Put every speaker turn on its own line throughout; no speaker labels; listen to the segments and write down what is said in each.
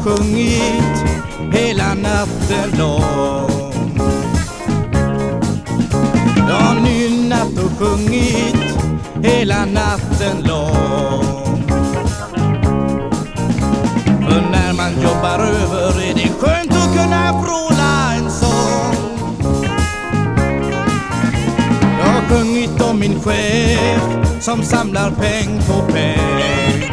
sjungit hela natten lång. Jag har nynnat och sjungit hela natten lång. För när man jobbar över är det skönt att kunna vråla en sång. Jag har sjungit om min chef som samlar peng på peng.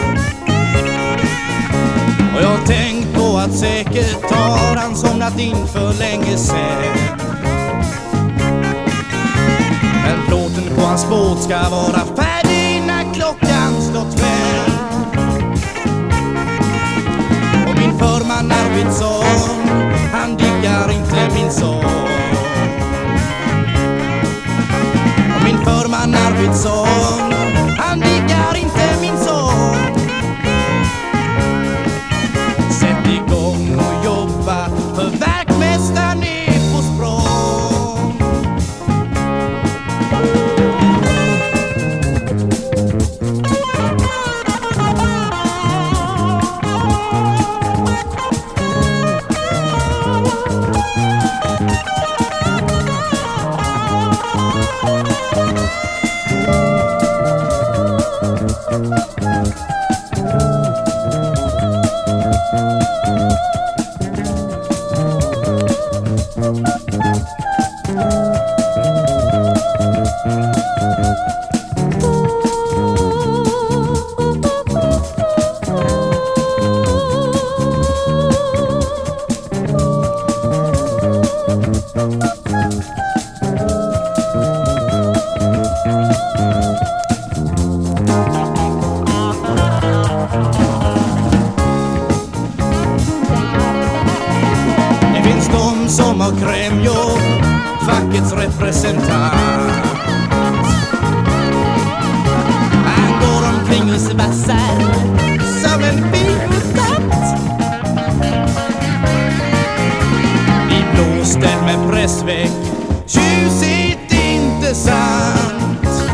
Och jag har tänkt på att säkert har han somnat in för länge sen. Men plåten på hans båt ska vara färdig när klockan slår 5. Och min förman Arvidsson, han diggar inte min sång. Och min förman Arvidsson, han diggar inte min sång. Sätt igång och jobba, för verkmästaren är på språng. Som har krämjobb, fackets representant. Han går omkring och svassar som en biostat. Vi blåste med pressväck, tjusigt inte sant.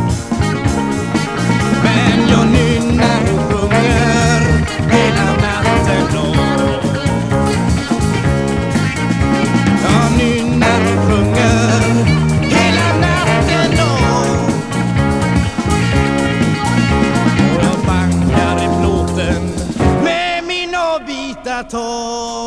Men jag nynnar och sjunger hela natten lång. Tår